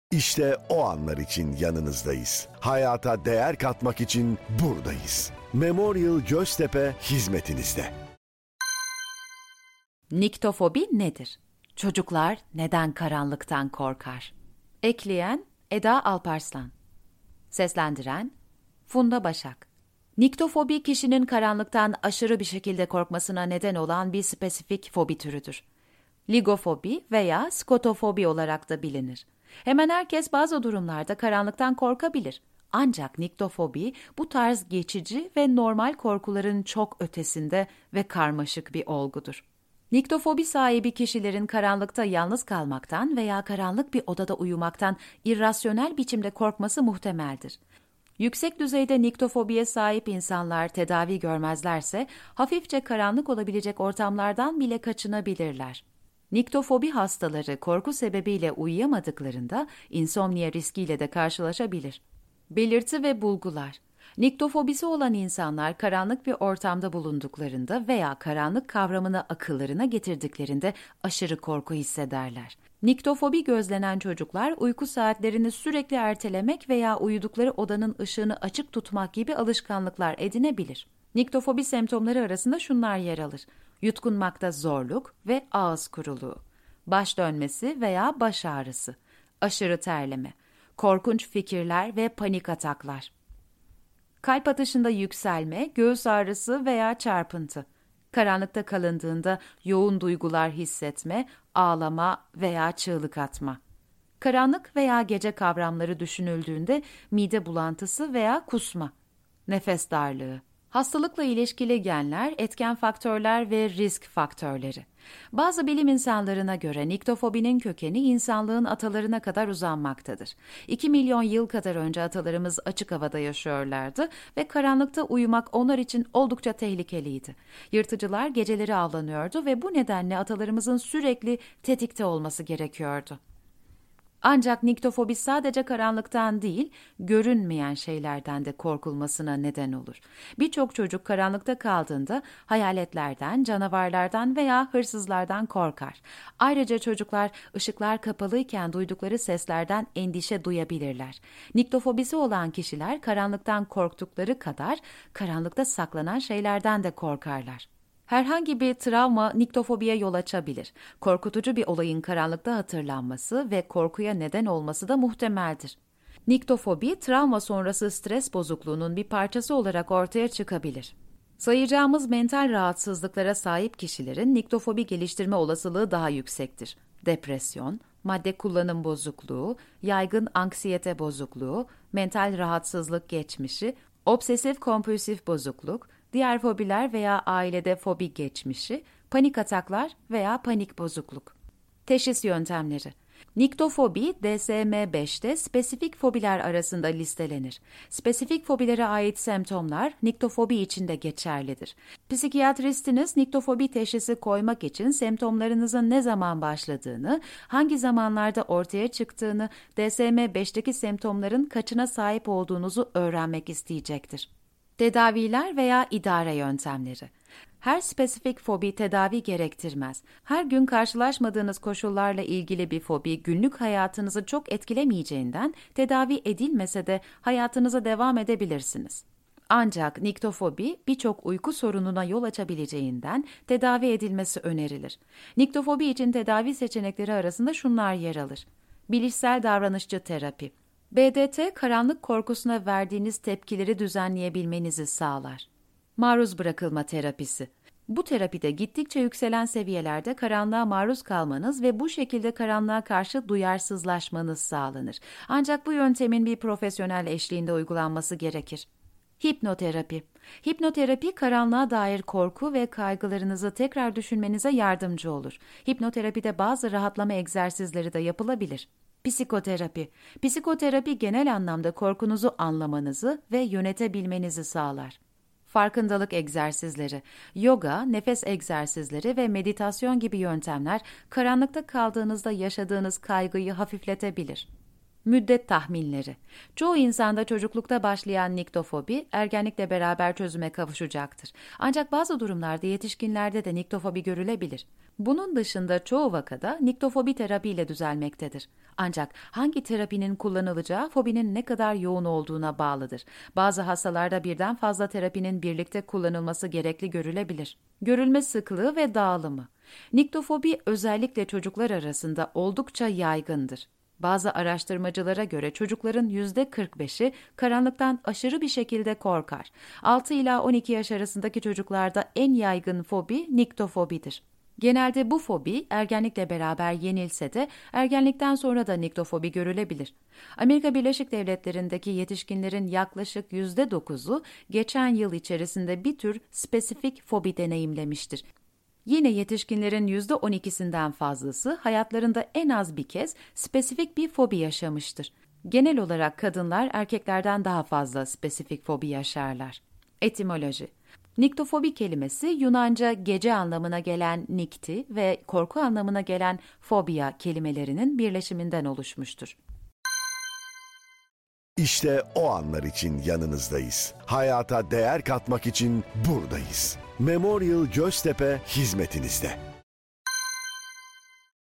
İşte o anlar için yanınızdayız. Hayata değer katmak için buradayız. Memorial Göztepe hizmetinizde. Niktofobi nedir? Çocuklar neden karanlıktan korkar? Ekleyen Eda Alparslan. Seslendiren Funda Başak. Niktofobi kişinin karanlıktan aşırı bir şekilde korkmasına neden olan bir spesifik fobi türüdür. Ligofobi veya skotofobi olarak da bilinir. Hemen herkes bazı durumlarda karanlıktan korkabilir. Ancak niktofobi bu tarz geçici ve normal korkuların çok ötesinde ve karmaşık bir olgudur. Niktofobi sahibi kişilerin karanlıkta yalnız kalmaktan veya karanlık bir odada uyumaktan irrasyonel biçimde korkması muhtemeldir. Yüksek düzeyde niktofobiye sahip insanlar tedavi görmezlerse hafifçe karanlık olabilecek ortamlardan bile kaçınabilirler. Niktofobi hastaları korku sebebiyle uyuyamadıklarında insomnia riskiyle de karşılaşabilir. Belirti ve bulgular. Niktofobisi olan insanlar karanlık bir ortamda bulunduklarında veya karanlık kavramını akıllarına getirdiklerinde aşırı korku hissederler. Niktofobi gözlenen çocuklar uyku saatlerini sürekli ertelemek veya uyudukları odanın ışığını açık tutmak gibi alışkanlıklar edinebilir. Niktofobi semptomları arasında şunlar yer alır: yutkunmakta zorluk ve ağız kuruluğu, baş dönmesi veya baş ağrısı, aşırı terleme, korkunç fikirler ve panik ataklar, kalp atışında yükselme, göğüs ağrısı veya çarpıntı, karanlıkta kalındığında yoğun duygular hissetme, ağlama veya çığlık atma, karanlık veya gece kavramları düşünüldüğünde mide bulantısı veya kusma, nefes darlığı. Hastalıkla ilişkili genler, etken faktörler ve risk faktörleri. Bazı bilim insanlarına göre niktofobinin kökeni insanlığın atalarına kadar uzanmaktadır. 2 milyon yıl kadar önce atalarımız açık havada yaşıyorlardı ve karanlıkta uyumak onlar için oldukça tehlikeliydi. Yırtıcılar geceleri avlanıyordu ve bu nedenle atalarımızın sürekli tetikte olması gerekiyordu. Ancak niktofobi sadece karanlıktan değil, görünmeyen şeylerden de korkulmasına neden olur. Birçok çocuk karanlıkta kaldığında hayaletlerden, canavarlardan veya hırsızlardan korkar. Ayrıca çocuklar ışıklar kapalıyken duydukları seslerden endişe duyabilirler. Niktofobisi olan kişiler karanlıktan korktukları kadar karanlıkta saklanan şeylerden de korkarlar. Herhangi bir travma niktofobiye yol açabilir. Korkutucu bir olayın karanlıkta hatırlanması ve korkuya neden olması da muhtemeldir. Niktofobi, travma sonrası stres bozukluğunun bir parçası olarak ortaya çıkabilir. Sayacağımız mental rahatsızlıklara sahip kişilerin niktofobi geliştirme olasılığı daha yüksektir. Depresyon, madde kullanım bozukluğu, yaygın anksiyete bozukluğu, mental rahatsızlık geçmişi, obsesif kompulsif bozukluk, diğer fobiler veya ailede fobi geçmişi, panik ataklar veya panik bozukluk. Teşhis yöntemleri. Niktofobi, DSM-5'te spesifik fobiler arasında listelenir. Spesifik fobilere ait semptomlar niktofobi için de geçerlidir. Psikiyatristiniz niktofobi teşhisi koymak için semptomlarınızın ne zaman başladığını, hangi zamanlarda ortaya çıktığını, DSM-5'teki semptomların kaçına sahip olduğunuzu öğrenmek isteyecektir. Tedaviler veya idare yöntemleri. Her spesifik fobi tedavi gerektirmez. Her gün karşılaşmadığınız koşullarla ilgili bir fobi günlük hayatınızı çok etkilemeyeceğinden tedavi edilmese de hayatınıza devam edebilirsiniz. Ancak niktofobi birçok uyku sorununa yol açabileceğinden tedavi edilmesi önerilir. Niktofobi için tedavi seçenekleri arasında şunlar yer alır: bilişsel davranışçı terapi. BDT, karanlık korkusuna verdiğiniz tepkileri düzenleyebilmenizi sağlar. Maruz bırakılma terapisi. Bu terapide gittikçe yükselen seviyelerde karanlığa maruz kalmanız ve bu şekilde karanlığa karşı duyarsızlaşmanız sağlanır. Ancak bu yöntemin bir profesyonel eşliğinde uygulanması gerekir. Hipnoterapi. Hipnoterapi, karanlığa dair korku ve kaygılarınızı tekrar düşünmenize yardımcı olur. Hipnoterapide bazı rahatlama egzersizleri de yapılabilir. Psikoterapi. Psikoterapi genel anlamda korkunuzu anlamanızı ve yönetebilmenizi sağlar. Farkındalık egzersizleri, yoga, nefes egzersizleri ve meditasyon gibi yöntemler karanlıkta kaldığınızda yaşadığınız kaygıyı hafifletebilir. Müddet tahminleri. Çoğu insanda çocuklukta başlayan niktofobi ergenlikle beraber çözüme kavuşacaktır. Ancak bazı durumlarda yetişkinlerde de niktofobi görülebilir. Bunun dışında çoğu vakada niktofobi terapiyle düzelmektedir. Ancak hangi terapinin kullanılacağı fobinin ne kadar yoğun olduğuna bağlıdır. Bazı hastalarda birden fazla terapinin birlikte kullanılması gerekli görülebilir. Görülme sıklığı ve dağılımı. Niktofobi özellikle çocuklar arasında oldukça yaygındır. Bazı araştırmacılara göre çocukların %45'i karanlıktan aşırı bir şekilde korkar. 6 ila 12 yaş arasındaki çocuklarda en yaygın fobi niktofobidir. Genelde bu fobi ergenlikle beraber yenilse de ergenlikten sonra da niktofobi görülebilir. Amerika Birleşik Devletleri'ndeki yetişkinlerin yaklaşık %9'u geçen yıl içerisinde bir tür spesifik fobi deneyimlemiştir. Yine yetişkinlerin %12'sinden fazlası hayatlarında en az bir kez spesifik bir fobi yaşamıştır. Genel olarak kadınlar erkeklerden daha fazla spesifik fobi yaşarlar. Etimoloji. Niktofobi kelimesi Yunanca gece anlamına gelen nikti ve korku anlamına gelen fobia kelimelerinin birleşiminden oluşmuştur. İşte o anlar için yanınızdayız. Hayata değer katmak için buradayız. Memorial Göztepe hizmetinizde.